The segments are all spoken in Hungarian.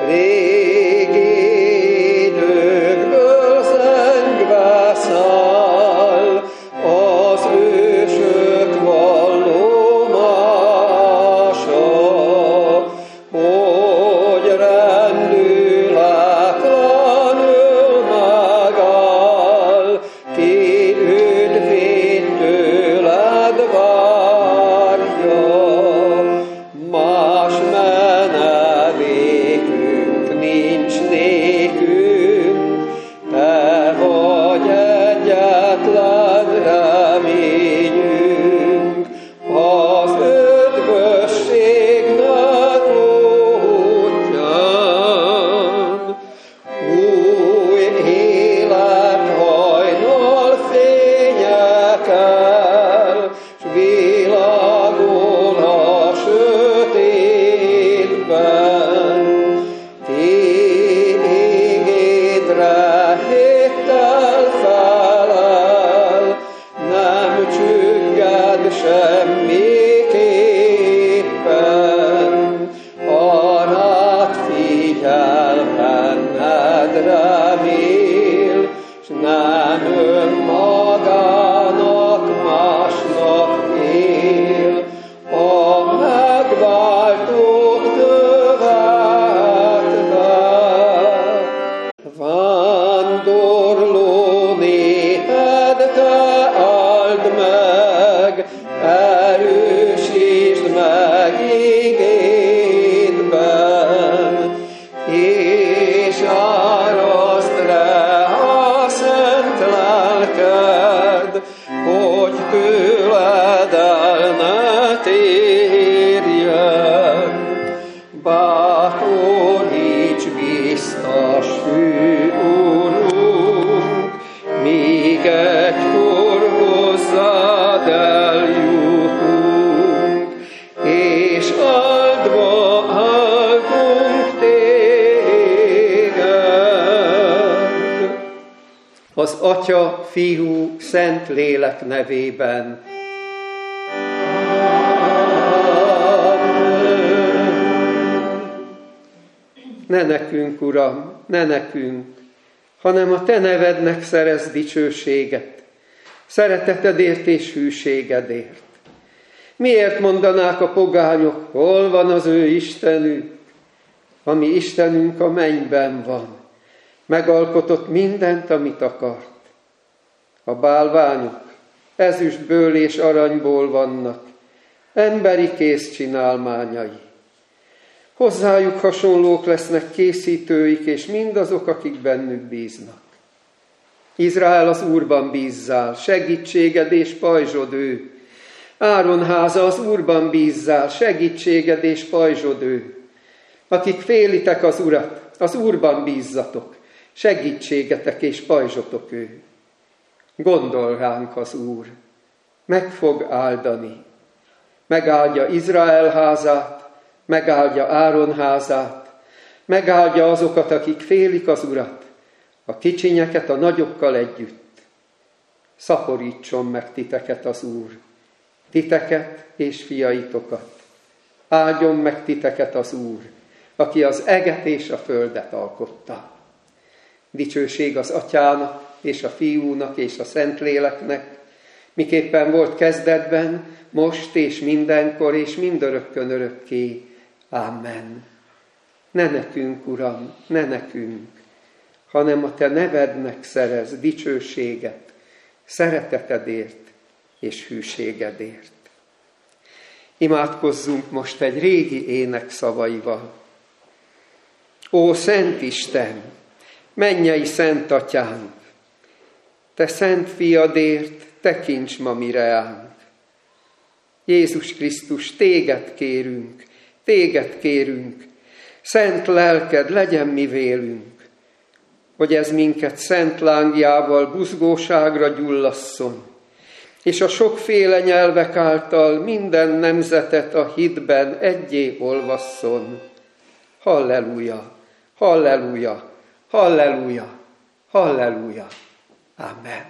Régi időkből zengve száll az ősök vallomása, hogy rendületlenül megáll, ki üdvét tőled várja. Más menedékünk nincs nékünk, te vagy egyetlen reményünk, az üdvösségnek útján. Új élet hajnal fénye kell, s világol a sötétben. Tégedre héttel felel, nem csügged semmiképpen. Arád figyel, benned remél, s nem önmagának másnak él. A megváltót követve, vándorló néped te áld meg, erősítsd meg igédben, és áraszd rá szent lelked, hogy tőled el ne térjen. Bátoríts biztos hű Úrunk, míg egykor hozzád eljutunk, és áldva áldunk téged. Az Atya, Fiú, Szent Lélek nevében. Ne nekünk, Uram, ne nekünk, hanem a Te nevednek szerezd dicsőséget, szeretetedért és hűségedért. Miért mondanák a pogányok, hol van az ő Istenük? A mi Istenünk a mennyben van, megalkotott mindent, amit akart. A bálványok ezüstből és aranyból vannak, emberi kéz csinálmányai. Hozzájuk hasonlók lesznek készítőik, és mindazok, akik bennük bíznak. Izrael, az Úrban bízzál, segítséged és pajzsod ő. Áron háza, az Úrban bízzál, segítséged és pajzsod ő. Akik félitek az Urat, az Úrban bízzatok, segítségetek és pajzsotok ő. Gondol ránk az Úr, meg fog áldani. Megáldja Izrael házát, megáldja Áron házát, megáldja azokat, akik félik az Urat, a kicsinyeket a nagyokkal együtt. Szaporítson meg titeket az Úr, titeket és fiaitokat. Áldjon meg titeket az Úr, aki az eget és a földet alkotta. Dicsőség az Atyának, és a Fiúnak, és a Szentléleknek, miképpen volt kezdetben, most és mindenkor, és mindörökkön örökké. Amen. Ne nekünk, Uram, ne nekünk, hanem a Te nevednek szerez dicsőséget, szeretetedért és hűségedért. Imádkozzunk most egy régi ének szavaival. Ó, Szent Isten, mennyei Szent Atyánk, Te szent fiadért tekints ma mi reánk. Jézus Krisztus, téged kérünk, szent lelked legyen mi vélünk, hogy ez minket szent lángjával buzgóságra gyullasszon, és a sokféle nyelvek által minden nemzetet a hitben egyé olvasszon. Halleluja, halleluja, halleluja, halleluja. Amen.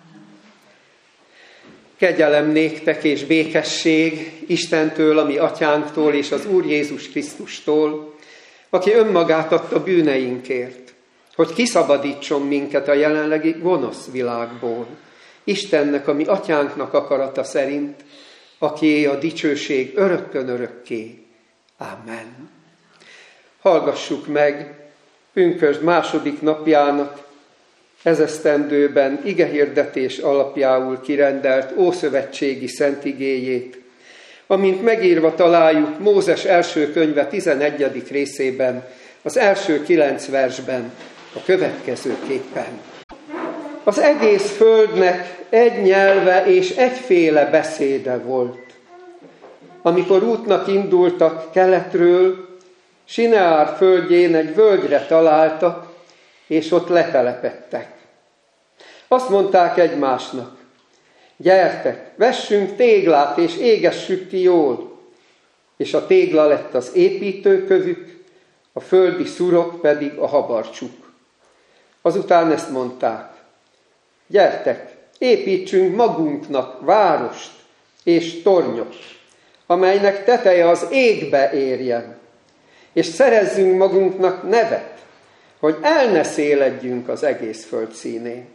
Kegyelem néktek és békesség Istentől, a mi atyánktól és az Úr Jézus Krisztustól, aki önmagát adta bűneinkért, hogy kiszabadítson minket a jelenlegi gonosz világból. Istennek, a mi atyánknak akarata szerint, akié a dicsőség örökkön örökké. Amen. Hallgassuk meg pünkösd második napjának ezesztendőben igehirdetés alapjául kirendelt ószövetségi szent igéjét, amint megírva találjuk Mózes első könyve 11. részében, az első 9 versben, a következőképpen. Az egész földnek egy nyelve és egyféle beszéde volt. Amikor útnak indultak keletről, Sineár földjén egy völgyre találtak, és ott letelepedtek. Azt mondták egymásnak: gyertek, vessünk téglát, és égessük ki jól. És a tégla lett az építőkövük, a földi szurok pedig a habarcsuk. Azután ezt mondták: gyertek, építsünk magunknak várost és tornyot, amelynek teteje az égbe érjen, és szerezzünk magunknak nevet, hogy el ne széledjünk az egész föld színén.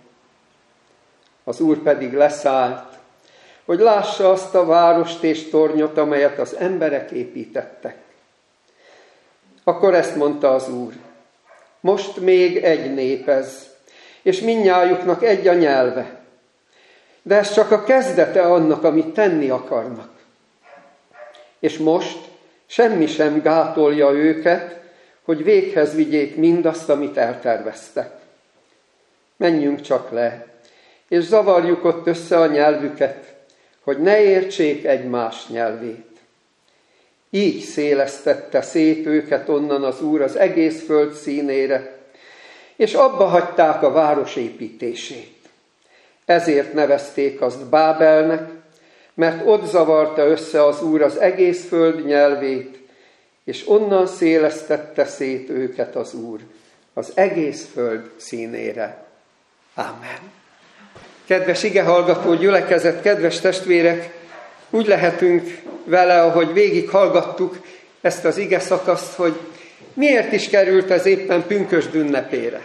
Az Úr pedig leszállt, hogy lássa azt a várost és tornyot, amelyet az emberek építettek. Akkor ezt mondta az Úr: most még egy nép ez, és mindnyájuknak egy a nyelve. De ez csak a kezdete annak, amit tenni akarnak. És most semmi sem gátolja őket, hogy véghez vigyék mindazt, amit elterveztek. Menjünk csak le, és zavarjuk ott össze a nyelvüket, hogy ne értsék egymás nyelvét. Így szélesztette szét őket onnan az Úr az egész föld színére, és abba hagyták a város építését. Ezért nevezték azt Bábelnek, mert ott zavarta össze az Úr az egész föld nyelvét, és onnan szélesztette szét őket az Úr az egész föld színére. Amen. Kedves igehallgató gyülekezet, kedves testvérek, úgy lehetünk vele, ahogy végighallgattuk ezt az ige szakaszt, hogy miért is került ez éppen pünkösd ünnepére.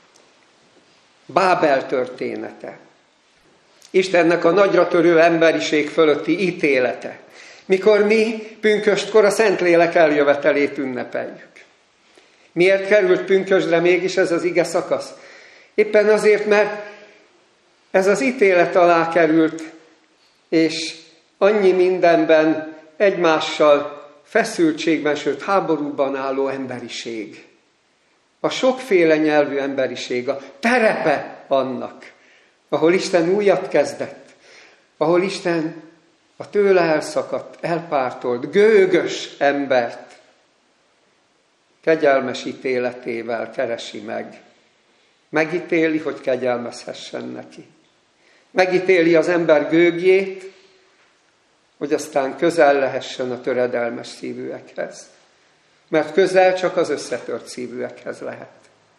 Bábel története. Istennek a nagyra törő emberiség fölötti ítélete. Mikor mi pünköstkor a Szentlélek eljövetelét ünnepeljük. Miért került pünkösdre mégis ez az ige szakasz? Éppen azért, mert ez az ítélet alá került, és annyi mindenben egymással feszültségben, sőt háborúban álló emberiség. A sokféle nyelvű emberiség, a terepe annak, ahol Isten újat kezdett, ahol Isten a tőle elszakadt, elpártolt, gőgös embert kegyelmes ítéletével keresi meg. Megítéli, hogy kegyelmezhessen neki. Megítéli az ember gőgjét, hogy aztán közel lehessen a töredelmes szívűekhez. Mert közel csak az összetört szívűekhez lehet.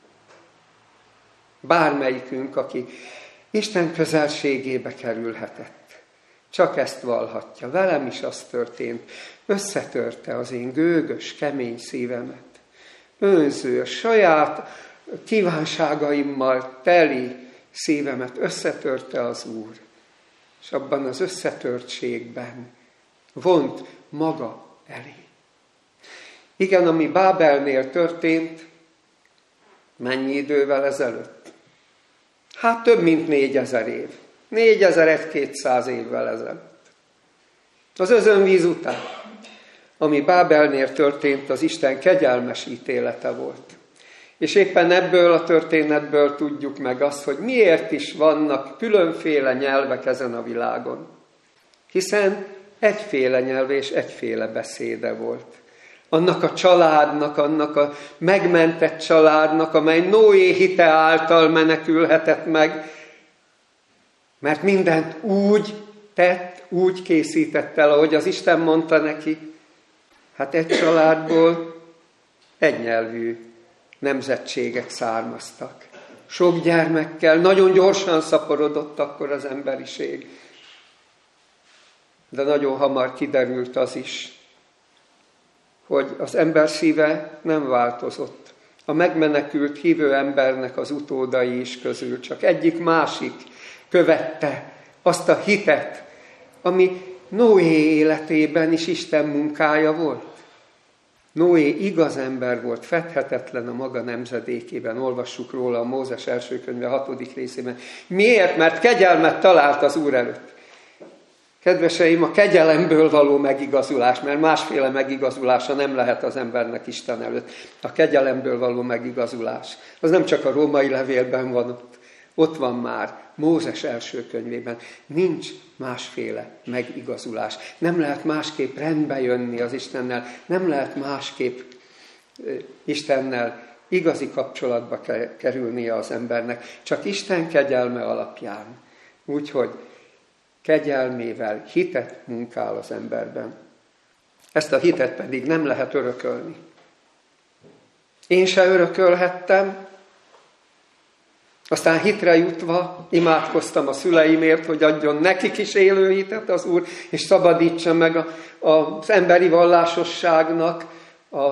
Bármelyikünk, aki Isten közelségébe kerülhetett, csak ezt vallhatja. Velem is az történt. Összetörte az én gőgös, kemény szívemet. Önző, a saját kívánságaimmal teli szívemet összetörte az Úr. És abban az összetörtségben vont maga elé. Igen, ami Bábelnél történt, mennyi idővel ezelőtt? Hát több mint 4000 év. 4200 évvel ezelőtt. Az özönvíz után, ami Bábelnél történt, az Isten kegyelmes ítélete volt. És éppen ebből a történetből tudjuk meg azt, hogy miért is vannak különféle nyelvek ezen a világon. Hiszen egyféle nyelv és egyféle beszéde volt. Annak a családnak, annak a megmentett családnak, amely Noé hite által menekülhetett meg, mert mindent úgy tett, úgy készített el, ahogy az Isten mondta neki. Hát egy családból egynyelvű nemzetségek származtak. Sok gyermekkel, nagyon gyorsan szaporodott akkor az emberiség. De nagyon hamar kiderült az is, hogy az ember szíve nem változott. A megmenekült hívő embernek az utódai is közül csak egyik másik követte azt a hitet, ami Noé életében is Isten munkája volt. Noé igaz ember volt, fedhetetlen a maga nemzedékében. Olvassuk róla a Mózes első könyve 6. részében. Miért? Mert kegyelmet talált az Úr előtt. Kedveseim, a kegyelemből való megigazulás, mert másféle megigazulása nem lehet az embernek Isten előtt. A kegyelemből való megigazulás. Az nem csak a római levélben van ott van már, Mózes első könyvében. Nincs másféle megigazulás. Nem lehet másképp rendbe jönni az Istennel, nem lehet másképp Istennel igazi kapcsolatba kerülnie az embernek. Csak Isten kegyelme alapján. Úgyhogy kegyelmével hitet munkál az emberben. Ezt a hitet pedig nem lehet örökölni. Én se örökölhettem, aztán hitre jutva imádkoztam a szüleimért, hogy adjon nekik is élő hitet az Úr, és szabadítsa meg az emberi vallásosságnak a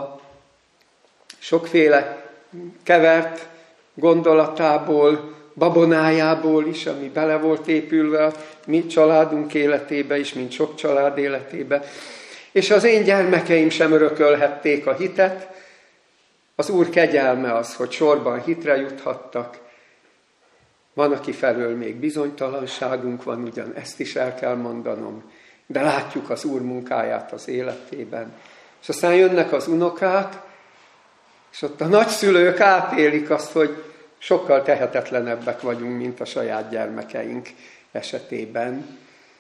sokféle kevert gondolatából, babonájából is, ami bele volt épülve a mi családunk életébe is, mint sok család életébe. És az én gyermekeim sem örökölhették a hitet. Az Úr kegyelme az, hogy sorban hitre juthattak. Van, aki felől még bizonytalanságunk van, ugyan ezt is el kell mondanom, de látjuk az Úr munkáját az életében. És aztán jönnek az unokák, és ott a nagyszülők átélik azt, hogy sokkal tehetetlenebbek vagyunk, mint a saját gyermekeink esetében.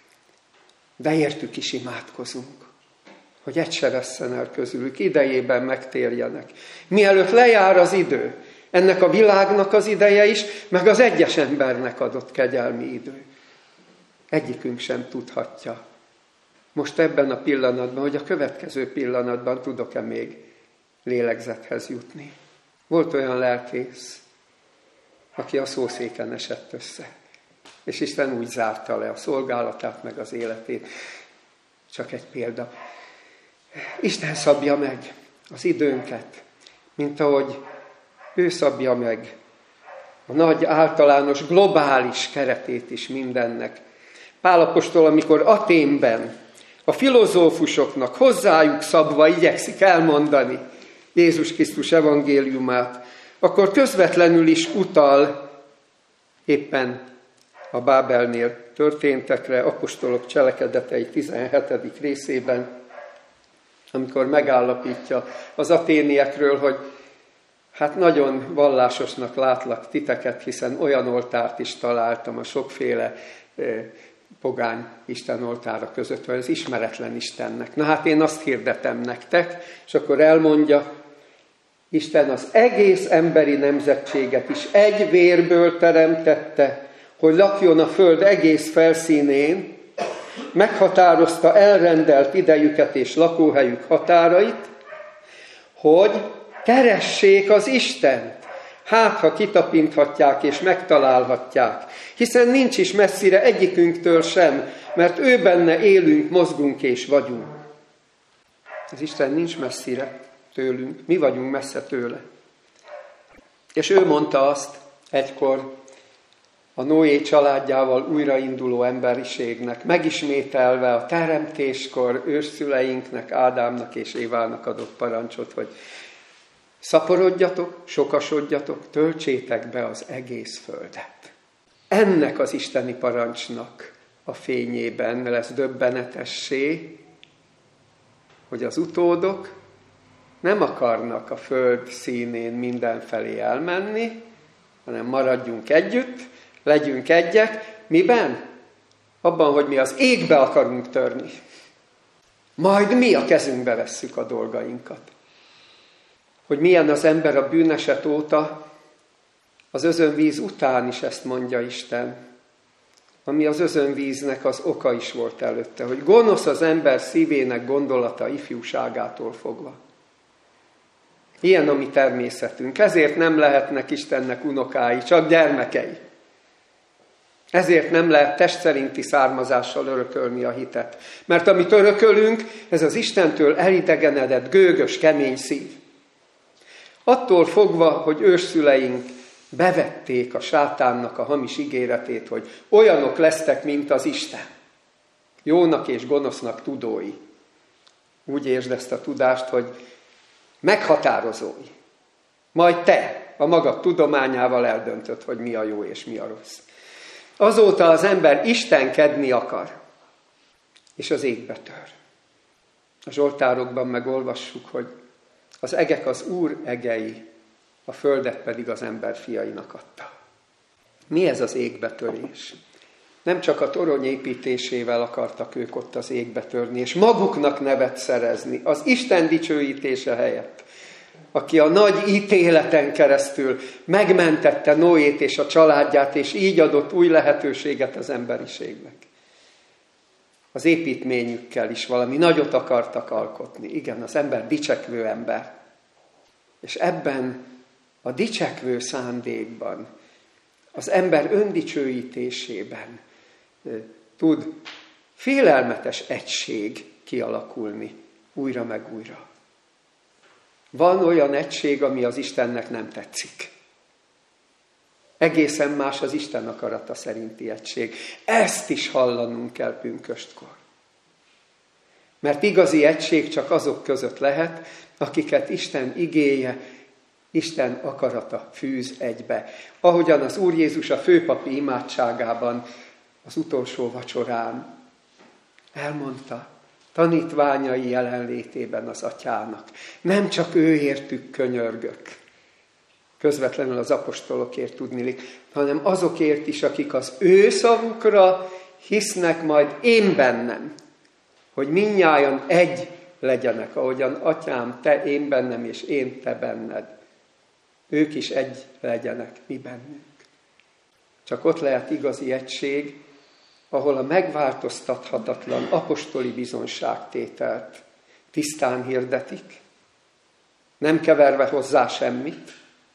De értük is imádkozunk, hogy egy se vesszen el közülük, idejében megtérjenek. Mielőtt lejár az idő, ennek a világnak az ideje is, meg az egyes embernek adott kegyelmi idő. Egyikünk sem tudhatja. Most ebben a pillanatban, hogy a következő pillanatban tudok-e még lélegzethez jutni. Volt olyan lelkész, aki a szószéken esett össze. És Isten úgy zárta le a szolgálatát, meg az életét. Csak egy példa. Isten szabja meg az időnket, mint ahogy ő szabja meg a nagy, általános, globális keretét is mindennek. Pál apostol, amikor Athénben a filozófusoknak hozzájuk szabva igyekszik elmondani Jézus Krisztus evangéliumát, akkor közvetlenül is utal éppen a Bábelnél történtekre, apostolok cselekedetei 17. részében, amikor megállapítja az aténiekről, hogy hát nagyon vallásosnak látlak titeket, hiszen olyan oltárt is találtam a sokféle pogány Isten oltára között, vagy az ismeretlen Istennek. Na hát én azt hirdetem nektek, és akkor elmondja, Isten az egész emberi nemzetséget is egy vérből teremtette, hogy lakjon a föld egész felszínén, meghatározta elrendelt idejüket és lakóhelyük határait, hogy keressék az Istent, hát ha kitapinthatják és megtalálhatják, hiszen nincs is messzire egyikünktől sem, mert ő benne élünk, mozgunk és vagyunk. Az Isten nincs messzire tőlünk, mi vagyunk messze tőle. És ő mondta azt egykor a Noé családjával újrainduló emberiségnek, megismételve a teremtéskor ősszüleinknek, Ádámnak és Évának adott parancsot, hogy szaporodjatok, sokasodjatok, töltsétek be az egész földet. Ennek az isteni parancsnak a fényében lesz döbbenetessé, hogy az utódok nem akarnak a föld színén mindenfelé elmenni, hanem maradjunk együtt, legyünk egyek. Miben? Abban, hogy mi az égbe akarunk törni. Majd mi a kezünkbe vesszük a dolgainkat. Hogy milyen az ember a bűneset óta, az özönvíz után is ezt mondja Isten, ami az özönvíznek az oka is volt előtte, hogy gonosz az ember szívének gondolata ifjúságától fogva. Ilyen a mi természetünk, ezért nem lehetnek Istennek unokái, csak gyermekei. Ezért nem lehet test szerinti származással örökölni a hitet. Mert amit örökölünk, ez az Istentől elidegenedett, gőgös, kemény szív. Attól fogva, hogy ősszüleink bevették a sátánnak a hamis ígéretét, hogy olyanok lesztek, mint az Isten. Jónak és gonosznak tudói. Úgy értsd ezt a tudást, hogy meghatározói. Majd te a magad tudományával eldöntöd, hogy mi a jó és mi a rossz. Azóta az ember istenkedni akar, és az égbe tör. A Zsoltárokban megolvassuk, hogy az egek az Úr egei, a földet pedig az ember fiainak adta. Mi ez az égbetörés? Nem csak a torony építésével akartak ők ott az égbe törni, és maguknak nevet szerezni, az Isten dicsőítése helyett, aki a nagy ítéleten keresztül megmentette Noét és a családját, és így adott új lehetőséget az emberiségnek. Az építményükkel is valami nagyot akartak alkotni. Igen, az ember dicsekvő ember. És ebben a dicsekvő szándékban, az ember öndicsőítésében tud félelmetes egység kialakulni újra meg újra. Van olyan egység, ami az Istennek nem tetszik. Egészen más az Isten akarata szerinti egység. Ezt is hallanunk kell pünköstkor. Mert igazi egység csak azok között lehet, akiket Isten igéje, Isten akarata fűz egybe. Ahogyan az Úr Jézus a főpapi imádságában, az utolsó vacsorán elmondta, tanítványai jelenlétében az Atyának. Nem csak ő értük könyörgök, közvetlenül az apostolokért tudnilik, hanem azokért is, akik az ő szavukra hisznek majd én bennem, hogy mindnyájan egy legyenek, ahogyan Atyám, te én bennem, és én te benned. Ők is egy legyenek mi bennünk. Csak ott lehet igazi egység, ahol a megváltoztathatatlan apostoli bizonságtételt tisztán hirdetik, nem keverve hozzá semmit,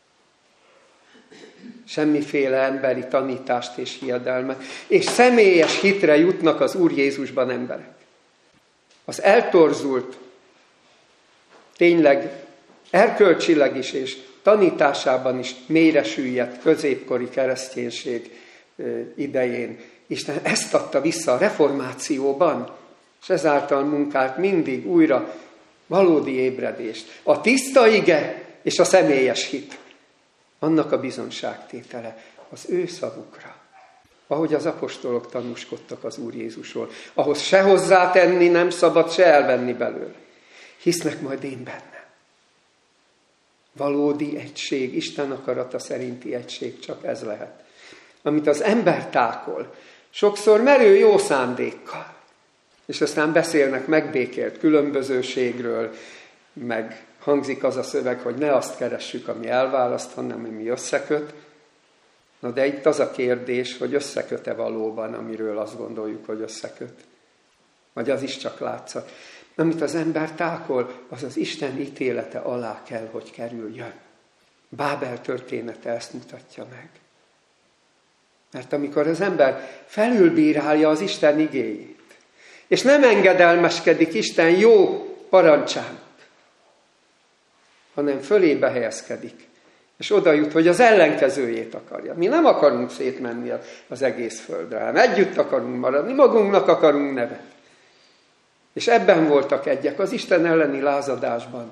semmiféle emberi tanítást és hiedelmet, és személyes hitre jutnak az Úr Jézusban emberek. Az eltorzult, tényleg erkölcsileg is és tanításában is mélyre süllyedt középkori kereszténység idején Isten ezt adta vissza a reformációban, és ezáltal munkált mindig újra valódi ébredést. A tiszta ige és a személyes hit, annak a bizonságtétele az ő szavukra. Ahogy az apostolok tanúskodtak az Úr Jézusról, ahhoz se hozzátenni nem szabad, se elvenni belőle. Hisznek majd én bennem. Valódi egység, Isten akarata szerinti egység csak ez lehet. Amit az ember tákol, sokszor merő jó szándékkal, és aztán beszélnek megbékélt különbözőségről, meg hangzik az a szöveg, hogy ne azt keressük, ami elválaszt, hanem ami összeköt. Na de itt az a kérdés, hogy összeköt-e valóban, amiről azt gondoljuk, hogy összeköt. Vagy az is csak látszat. Amit az ember tákol, az az Isten ítélete alá kell, hogy kerüljön. Bábel története ezt mutatja meg. Mert amikor az ember felülbírálja az Isten igéjét, és nem engedelmeskedik Isten jó parancsának, hanem fölébe helyezkedik, és oda jut, hogy az ellenkezőjét akarja. Mi nem akarunk szétmenni az egész földre, hanem együtt akarunk maradni, magunknak akarunk nevet. És ebben voltak egyek, az Isten elleni lázadásban.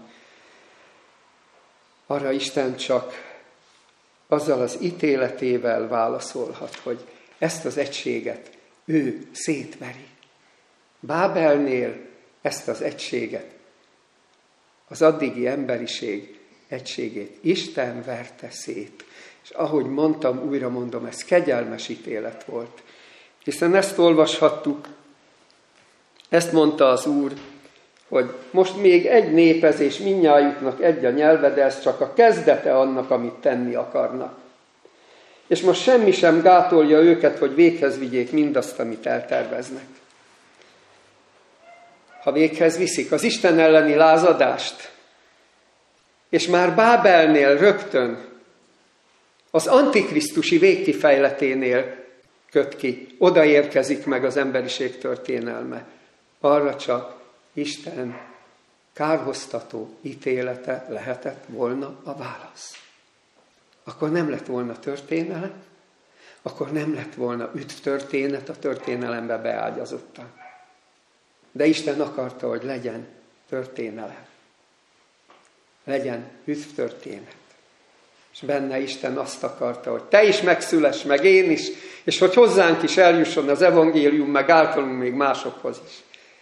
Arra Isten csak azzal az ítéletével válaszolhat, hogy ezt az egységet ő szétveri. Bábelnél ezt az egységet, az addigi emberiség egységét Isten verte szét. És ahogy mondtam, újra mondom, ez kegyelmes ítélet volt. Hiszen ezt olvashattuk, ezt mondta az Úr, hogy most még egy népez, és mindnyájuknak egy a nyelve, de ez csak a kezdete annak, amit tenni akarnak. És most semmi sem gátolja őket, hogy véghez vigyék mindazt, amit elterveznek. Ha véghez viszik az Isten elleni lázadást, és már Bábelnél rögtön, az antikrisztusi végkifejleténél köt ki, oda érkezik meg az emberiség történelme. Arra csak Isten kárhoztató ítélete lehetett volna a válasz. Akkor nem lett volna történelem, akkor nem lett volna üdvtörténet a történelembe beágyazottan. De Isten akarta, hogy legyen történelem. Legyen üdvtörténet. És benne Isten azt akarta, hogy te is megszüless, meg én is, és hogy hozzánk is eljusson az evangélium, meg általunk még másokhoz is.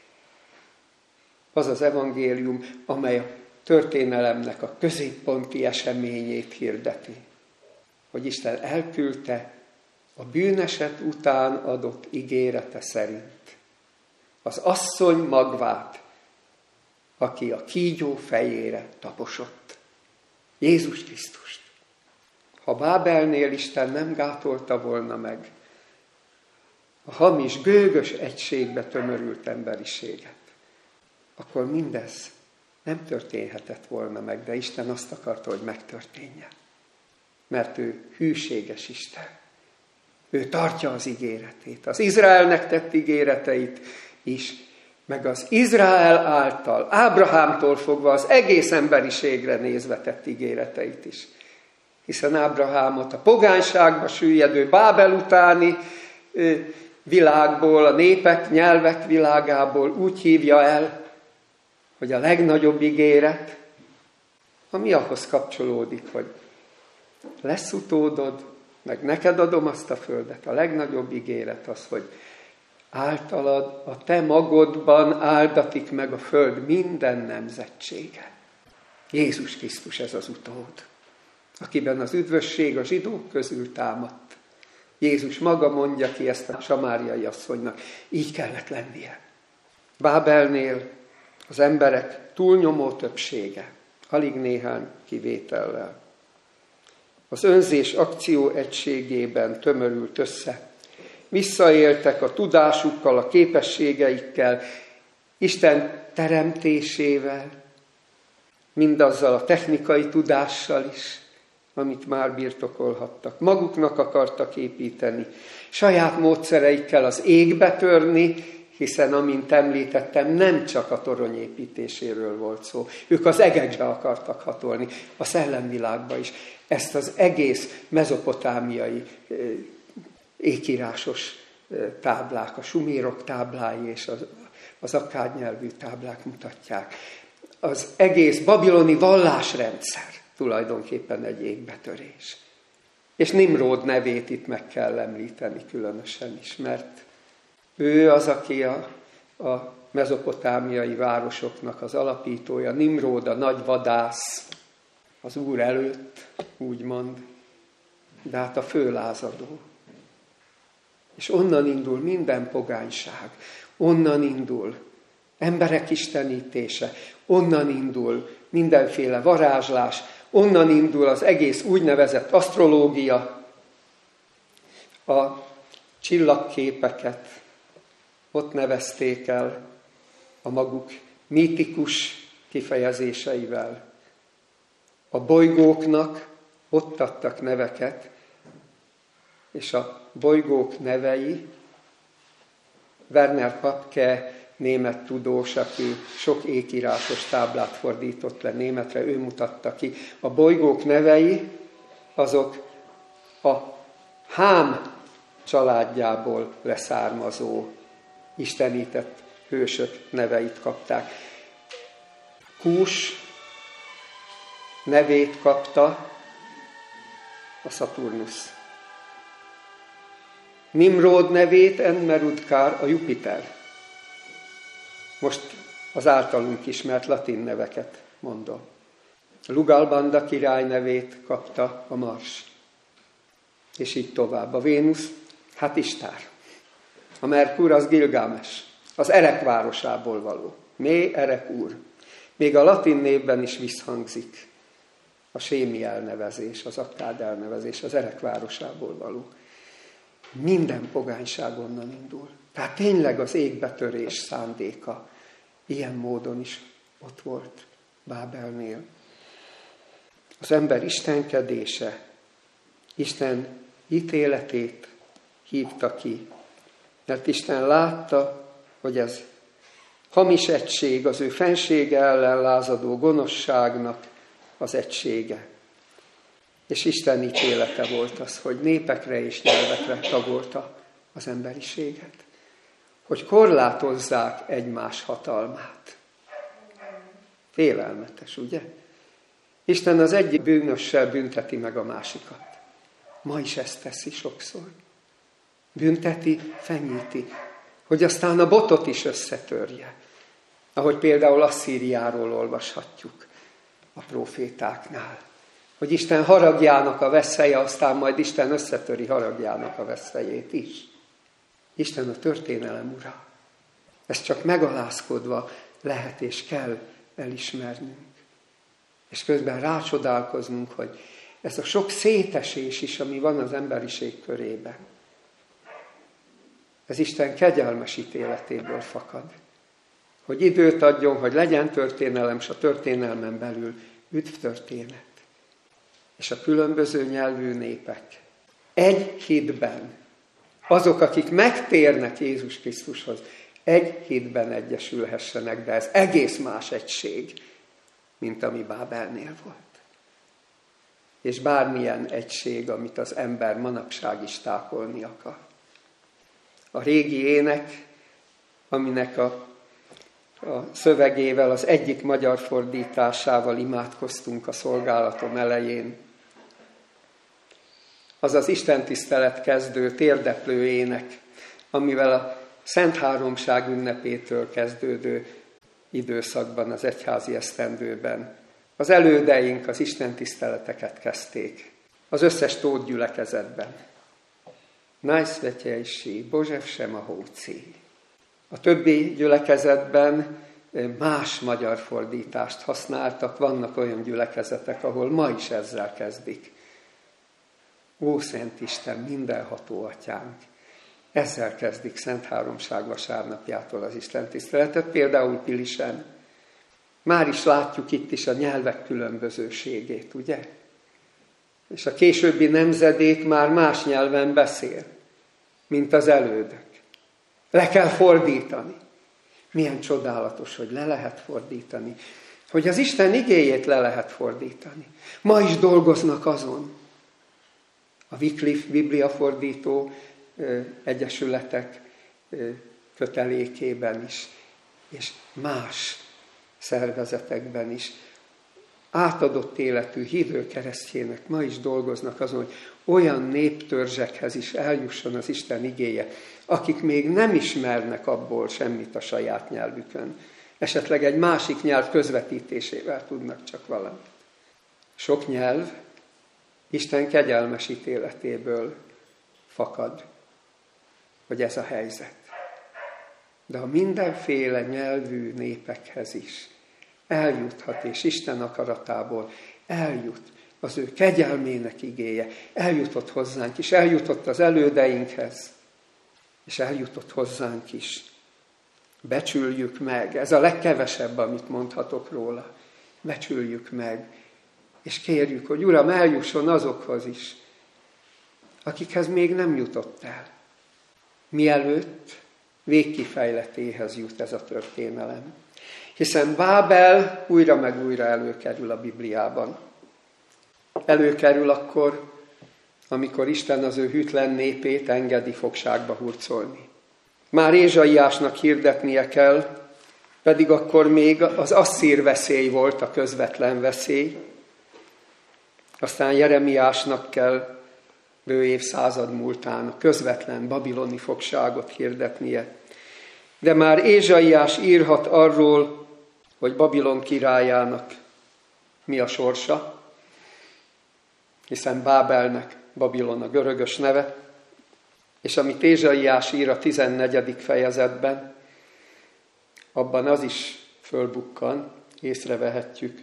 Az az evangélium, amely a történelemnek a középponti eseményét hirdeti. Hogy Isten elküldte a bűneset után adott ígérete szerint az asszony magvát, aki a kígyó fejére taposott. Jézus Krisztust. Ha Bábelnél Isten nem gátolta volna meg a hamis, gőgös egységbe tömörült emberiséget, akkor mindez nem történhetett volna meg, de Isten azt akarta, hogy megtörténjen. Mert ő hűséges Isten. Ő tartja az ígéretét, az Izraelnek tett ígéreteit is, meg az Izrael által, Ábrahámtól fogva az egész emberiségre nézve tett ígéreteit is. Hiszen Ábrahámot a pogányságba süllyedő Bábel utáni világból, a népek, nyelvek világából úgy hívja el, hogy a legnagyobb ígéret, ami ahhoz kapcsolódik, hogy lesz utódod, meg neked adom azt a földet. A legnagyobb ígéret az, hogy általad a te magodban áldatik meg a föld minden nemzetsége. Jézus Krisztus ez az utód, akiben az üdvösség a zsidók közül támadt. Jézus maga mondja ki ezt a samáriai asszonynak. Így kellett lennie. Bábelnél az emberek túlnyomó többsége, alig néhány kivétellel, az önzés akció egységében tömörült össze. Visszaéltek a tudásukkal, a képességeikkel, Isten teremtésével, mindazzal a technikai tudással is, amit már birtokolhattak. Maguknak akartak építeni, saját módszereikkel az égbe törni, hiszen, amint említettem, nem csak a torony építéséről volt szó. Ők az egekbe akartak hatolni, a szellemvilágba is. Ezt az egész mezopotámiai ékírásos táblák, a sumérok táblái és az akkád nyelvű táblák mutatják. Az egész babiloni vallásrendszer tulajdonképpen egy égbetörés. És Nimród nevét itt meg kell említeni különösen is, mert ő az, aki a mezopotámiai városoknak az alapítója, Nimród a nagy vadász, az Úr előtt, úgymond, de hát a főlázadó. És onnan indul minden pogányság, onnan indul emberek istenítése, onnan indul mindenféle varázslás, onnan indul az egész úgynevezett asztrológia, a csillagképeket ott nevezték el a maguk mítikus kifejezéseivel. A bolygóknak ott adtak neveket, és a bolygók nevei, Werner Papke, német tudós, aki sok ékírásos táblát fordított le németre, ő mutatta ki. A bolygók nevei, azok a Hám családjából leszármazó istenített hősök neveit kapták. Kús nevét kapta a Szaturnusz. Nimród nevét Enmerudkár a Jupiter. Most az általunk ismert latin neveket mondom. Lugalbanda király nevét kapta a Mars. És így tovább. A Vénusz, hát Istár. A Merkur az Gilgames, az Erek városából való. Mé Erek úr. Még a latin névben is visszhangzik a sémi elnevezés, az akkád elnevezés, az Erek városából való. Minden pogányság onnan indul. Tehát tényleg az égbetörés szándéka ilyen módon is ott volt Bábelnél. Az ember istenkedése, Isten ítéletét hívta ki. Mert Isten látta, hogy ez hamis egység, az ő fensége ellen lázadó gonoszságnak az egysége. És Isten ítélete volt az, hogy népekre és nyelvekre tagolta az emberiséget. Hogy korlátozzák egymás hatalmát. Félelmetes, ugye? Isten az egyik bűnössel bünteti meg a másikat. Ma is ezt teszi sokszor. Bünteti, fenyíti, hogy aztán a botot is összetörje. Ahogy például Asszíriáról olvashatjuk a prófétáknál. Hogy Isten haragjának a veszélye, aztán majd Isten összetöri haragjának a veszélyét is. Isten a történelem ura. Ezt csak megalázkodva lehet és kell elismernünk. És közben rácsodálkoznunk, hogy ez a sok szétesés is, ami van az emberiség körében, ez Isten kegyelmes ítéletéből fakad. Hogy időt adjon, hogy legyen történelem, és a történelmen belül üdvtörténet. És a különböző nyelvű népek egy hitben, azok, akik megtérnek Jézus Krisztushoz, egy hitben egyesülhessenek, de ez egész más egység, mint ami Bábelnél volt. És bármilyen egység, amit az ember manapság is tákolni akar. A régi ének, aminek a szövegével, az egyik magyar fordításával imádkoztunk a szolgálatom elején, az az istentisztelet kezdő, térdeplő ének, amivel a Szent Háromság ünnepétől kezdődő időszakban, az egyházi esztendőben az elődeink az istentiszteleteket kezdték. Az összes tót gyülekezetben. Najsvetjejší Bože Všemohoucí. A többi gyülekezetben más magyar fordítást használtak, vannak olyan gyülekezetek, ahol ma is ezzel kezdik. Ó, Szent Isten, mindenható Atyánk! Ezzel kezdik Szent Háromság vasárnapjától az istentiszteletet, például Pilisen. Már is látjuk itt is a nyelvek különbözőségét, ugye? És a későbbi nemzedék már más nyelven beszél, mint az elődök. Le kell fordítani. Milyen csodálatos, hogy le lehet fordítani. Hogy az Isten igéjét le lehet fordítani. Ma is dolgoznak azon. A Wycliffe bibliafordító egyesületek kötelékében is, és más szervezetekben is. Átadott életű hívő keresztjének ma is dolgoznak azon, hogy olyan néptörzsekhez is eljusson az Isten igéje, akik még nem ismernek abból semmit a saját nyelvükön. Esetleg egy másik nyelv közvetítésével tudnak csak valamit. Sok nyelv Isten kegyelmes ítéletéből fakad, hogy ez a helyzet. De a mindenféle nyelvű népekhez is eljuthat, és Isten akaratából eljut az ő kegyelmének igéje. Eljutott hozzánk is, eljutott az elődeinkhez, és eljutott hozzánk is. Becsüljük meg, ez a legkevesebb, amit mondhatok róla. Becsüljük meg, és kérjük, hogy Uram, eljusson azokhoz is, akikhez még nem jutott el. Mielőtt végkifejletéhez jut ez a történelem. Hiszen Bábel újra meg újra előkerül a Bibliában. Előkerül akkor, amikor Isten az ő hűtlen népét engedi fogságba hurcolni. Már Ézsaiásnak hirdetnie kell, pedig akkor még az asszír veszély volt a közvetlen veszély. Aztán Jeremiásnak kell bő évszázad múltán a közvetlen babiloni fogságot hirdetnie. De már Ézsaiás írhat arról, hogy Babilon királyának mi a sorsa, hiszen Bábelnek Babilon a görögös neve, és amit Ézsaiás ír a 14. fejezetben, abban az is fölbukkan, észrevehetjük,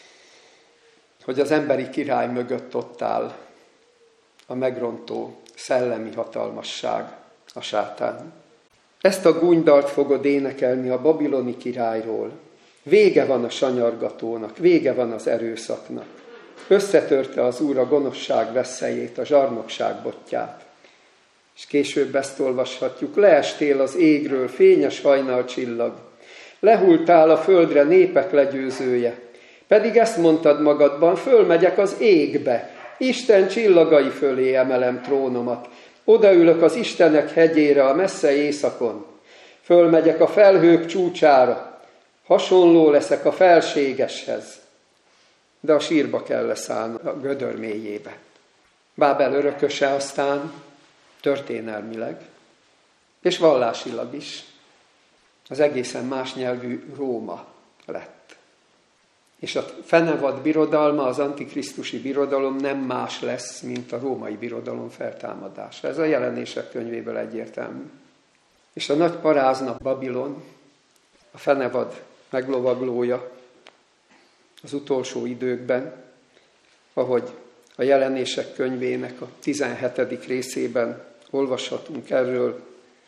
hogy az emberi király mögött ott áll a megrontó szellemi hatalmasság, a sátán. Ezt a gúnydalt fogod énekelni a babiloni királyról. Vége van a sanyargatónak, vége van az erőszaknak. Összetörte az Úr a gonoszság veszélyét, a zsarnokság botját. És később ezt olvashatjuk: leestél az égről, fényes hajnalcsillag, lehultál a földre, népek legyőzője. Pedig ezt mondtad magadban: fölmegyek az égbe, Isten csillagai fölé emelem trónomat, odaülök az Istenek hegyére a messze éjszakon, fölmegyek a felhők csúcsára, hasonló leszek a felségeshez. De a sírba kell leszállni, a gödör mélyébe. Bábel örököse aztán történelmileg, és vallásilag is az egészen más nyelvű Róma lett. És a fenevad birodalma, az antikrisztusi birodalom nem más lesz, mint a római birodalom feltámadása. Ez a Jelenések könyvéből egyértelmű. És a nagy parázna Babilon, a fenevad meglovaglója az utolsó időkben, ahogy a Jelenések könyvének a 17. részében olvashatunk erről.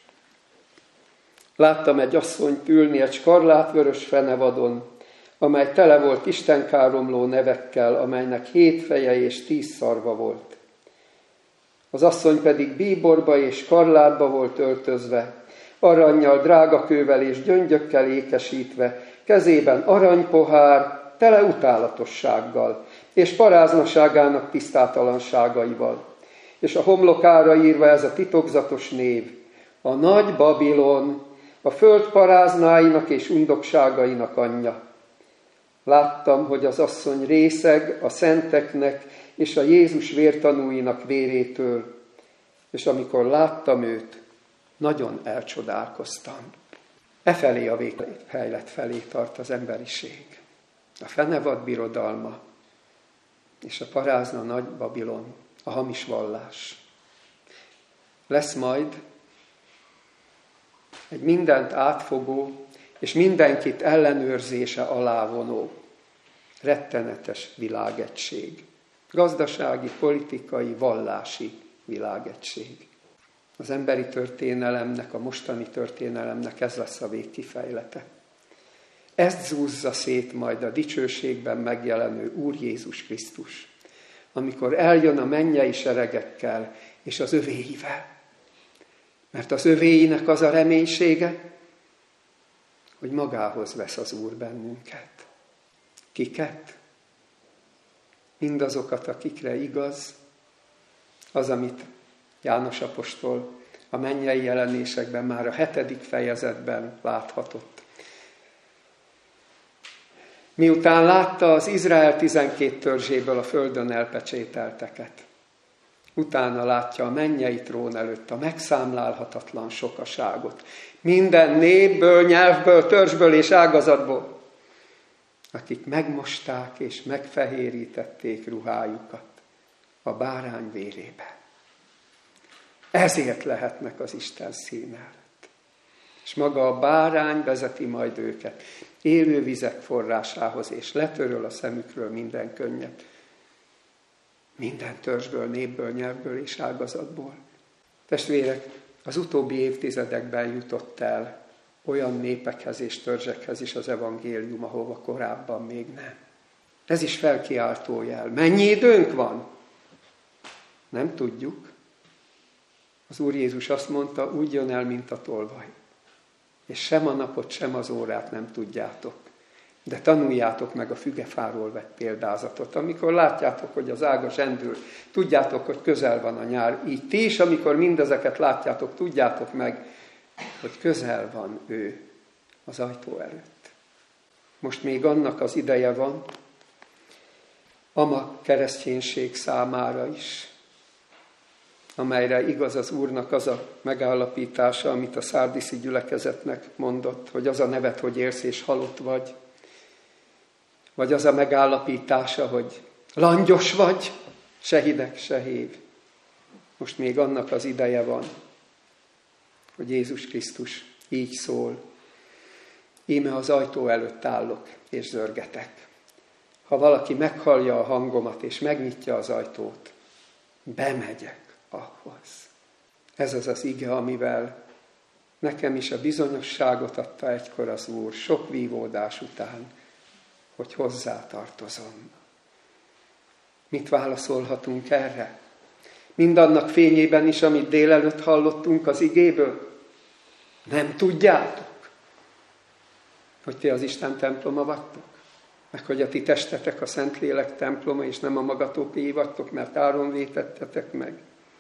Láttam egy asszonyt ülni egy skarlátvörös fenevadon, amely tele volt istenkáromló nevekkel, amelynek 7 feje és 10 szarva volt. Az asszony pedig bíborba és skarlátba volt öltözve, arannyal, drágakővel és gyöngyökkel ékesítve, kezében aranypohár, tele utálatossággal, és paráznaságának tisztátalanságaival. És a homlokára írva ez a titokzatos név: a nagy Babilon, a föld paráznáinak és undokságainak anyja. Láttam, hogy az asszony részeg a szenteknek és a Jézus vértanúinak vérétől, és amikor láttam őt, nagyon elcsodálkoztam. Efelé a véghelylet felé tart az emberiség. A fenevad birodalma és a parázna nagy Babilon, a hamis vallás. Lesz majd egy mindent átfogó és mindenkit ellenőrzése alá vonó, rettenetes világegység. Gazdasági, politikai, vallási világegység. Az emberi történelemnek, a mostani történelemnek ez lesz a végkifejlete. Ezt zúzza szét majd a dicsőségben megjelenő Úr Jézus Krisztus, amikor eljön a mennyei seregekkel és az övéivel. Mert az övéinek az a reménysége, hogy magához vesz az Úr bennünket. Kiket? Mindazokat, akikre igaz, az, amit János apostol a mennyei jelenésekben már a 7. fejezetben láthatott. Miután látta az Izrael 12 törzséből a földön elpecsételteket, utána látja a mennyei trón előtt a megszámlálhatatlan sokaságot. Minden népből, nyelvből, törzsből és ágazatból, akik megmosták és megfehérítették ruhájukat a bárány vérébe. Ezért lehetnek az Isten színe előtt. És maga a bárány vezeti majd őket élő vizek forrásához, és letöröl a szemükről minden könnyet. Minden törzsből, népből, nyelvből és ágazatból. Testvérek, az utóbbi évtizedekben jutott el olyan népekhez és törzsekhez is az evangélium, ahova korábban még nem. Ez is felkiáltó jel. Mennyi időnk van? Nem tudjuk. Az Úr Jézus azt mondta, úgy jön el, mint a tolvaj. És sem a napot, sem az órát nem tudjátok. De tanuljátok meg a fügefáról vett példázatot. Amikor látjátok, hogy az ága zsendül, tudjátok, hogy közel van a nyár. Így ti is, amikor mindezeket látjátok, tudjátok meg, hogy közel van ő az ajtó előtt. Most még annak az ideje van, ama kereszténység számára is, amelyre igaz az Úrnak az a megállapítása, amit a szárdiszi gyülekezetnek mondott, hogy az a neved, hogy élsz és halott vagy az a megállapítása, hogy langyos vagy, se hideg, se hév. Most még annak az ideje van, hogy Jézus Krisztus így szól. Íme az ajtó előtt állok és zörgetek. Ha valaki meghallja a hangomat és megnyitja az ajtót, bemegyek ahhoz. Ez az az ige, amivel nekem is a bizonyosságot adta egykor az Úr, sok vívódás után, hogy hozzá tartozom. Mit válaszolhatunk erre? Mindannak fényében is, amit délelőtt hallottunk az igéből. Nem tudjátok, hogy ti az Isten temploma vagytok? Meg hogy a ti testetek a Szentlélek temploma, és nem a magatoké vagytok, mert áron vétettetek meg.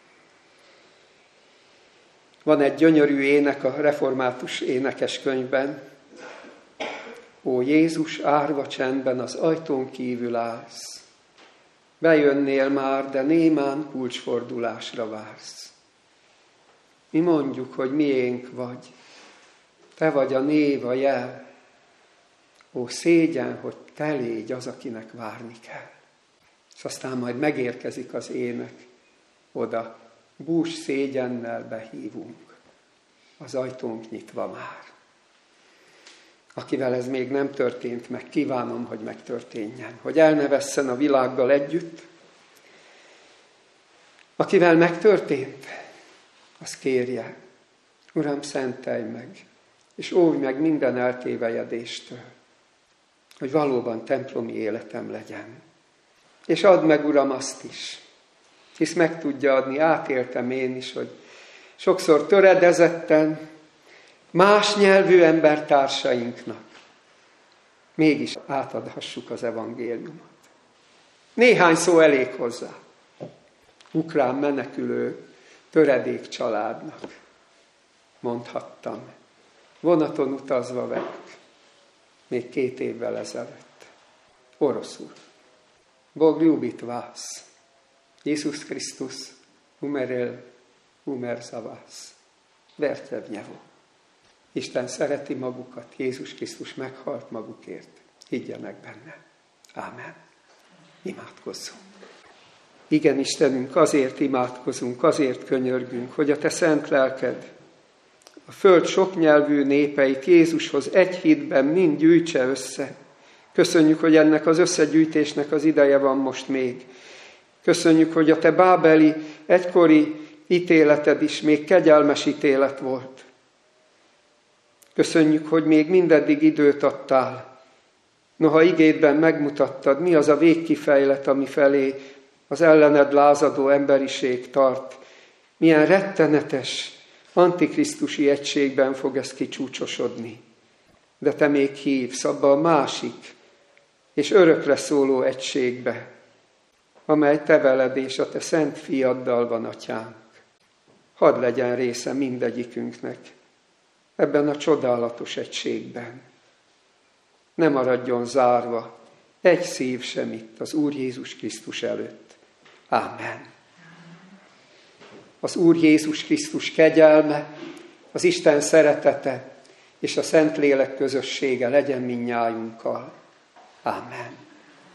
Van egy gyönyörű ének a református énekeskönyvben. Ó Jézus, árva csendben az ajtón kívül állsz. Bejönnél már, de némán kulcsfordulásra vársz. Mi mondjuk, hogy miénk vagy. Te vagy a név, a jel. Ó szégyen, hogy te légy az, akinek várni kell. És aztán majd megérkezik az ének. Oda bús szégyennel behívunk. Az ajtónk nyitva már. Akivel ez még nem történt meg, kívánom, hogy megtörténjen. Hogy el ne vesszen a világgal együtt. Akivel megtörtént, az kérje. Uram, szentelj meg, és óvj meg minden eltévejedéstől, hogy valóban templomi életem legyen. És add meg, Uram, azt is, hisz meg tudja adni, átéltem én is, hogy sokszor töredezetten, más nyelvű embertársainknak mégis átadhassuk az evangéliumot. Néhány szó elég hozzá. Ukrán menekülő töredék családnak mondhattam, vonaton utazva velük, még 2 évvel ezelőtt. Oroszul. Bog ljubit vás. Jézus Krisztus umer za vás. Vertevnyevo. Isten szereti magukat, Jézus Krisztus meghalt magukért. Higgyenek benne. Ámen. Imádkozzunk. Igen, Istenünk, azért imádkozunk, azért könyörgünk, hogy a Te szent lelked a föld soknyelvű népeit Jézushoz egy hitben mind gyűjtse össze. Köszönjük, hogy ennek az összegyűjtésnek az ideje van most még. Köszönjük, hogy a Te bábeli egykori ítéleted is még kegyelmes ítélet volt. Köszönjük, hogy még mindeddig időt adtál. Noha igédben megmutattad, mi az a végkifejlet, ami felé az ellened lázadó emberiség tart. Milyen rettenetes, antikrisztusi egységben fog ez kicsúcsosodni. De Te még hívsz abba a másik és örökre szóló egységbe, amely Te veled és a Te szent fiaddal van, Atyánk. Hadd legyen része mindegyikünknek ebben a csodálatos egységben. Ne maradjon zárva egy szív sem itt az Úr Jézus Krisztus előtt. Ámen. Az Úr Jézus Krisztus kegyelme, az Isten szeretete és a Szentlélek közössége legyen mindnyájunkkal. Ámen.